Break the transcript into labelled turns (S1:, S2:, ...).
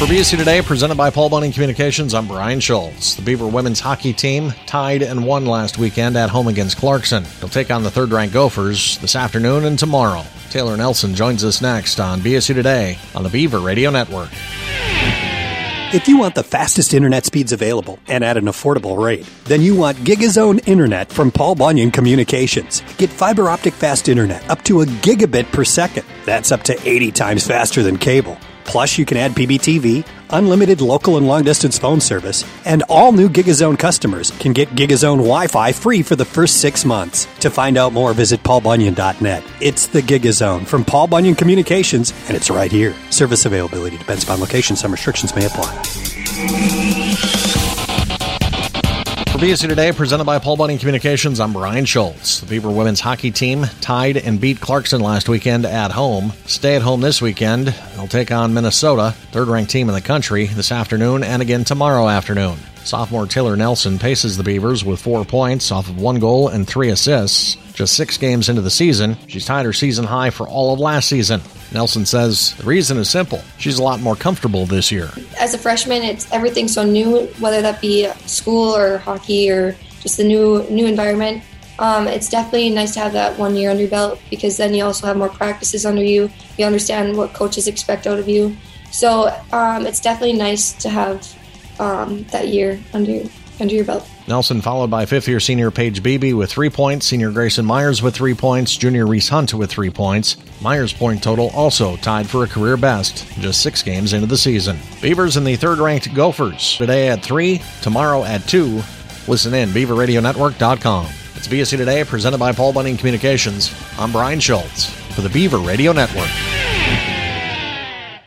S1: For BSU Today, presented by Paul Bunyan Communications, I'm Brian Schultz. The Beaver women's hockey team tied and won last weekend at home against Clarkson. They'll take on the third-ranked Gophers this afternoon and tomorrow. Taylor Nelson joins us next on BSU Today on the Beaver Radio Network.
S2: If you want the fastest internet speeds available and at an affordable rate, then you want GigaZone Internet from Paul Bunyan Communications. Get fiber optic fast internet up to a gigabit per second. That's up to 80 times faster than cable. Plus, you can add PBTV, unlimited local and long-distance phone service, and all new GigaZone customers can get GigaZone Wi-Fi free for the first 6 months. To find out more, visit paulbunyan.net. It's the GigaZone from Paul Bunyan Communications, and it's right here. Service availability depends upon location. Some restrictions may apply.
S1: For BSU Today, presented by Paul Bunyan Communications, I'm Brian Schultz. The Beaver women's hockey team tied and beat Clarkson last weekend at home. Stay at home this weekend. They'll take on Minnesota, third-ranked team in the country, this afternoon and again tomorrow afternoon. Sophomore Taylor Nelson paces the Beavers with 4 points off of 1 goal and 3 assists. Just 6 games into the season, she's tied her season high for all of last season. Nelson says the reason is simple. She's a lot more comfortable this year.
S3: As a freshman, everything's so new, whether that be school or hockey or just the new environment. It's definitely nice to have that 1 year under your belt because then you also have more practices under you. You understand what coaches expect out of you. So it's definitely nice to have that year under your belt.
S1: Nelson followed by fifth-year senior Paige Beebe with 3 points, senior Grayson Myers with 3 points, junior Reese Hunt with 3 points. Myers' point total also tied for a career best, just 6 games into the season. Beavers and the third-ranked Gophers today at 3, tomorrow at 2. Listen in, BeaverRadioNetwork.com. It's BSU Today, presented by Paul Bunyan Communications. I'm Brian Schultz for the Beaver Radio Network.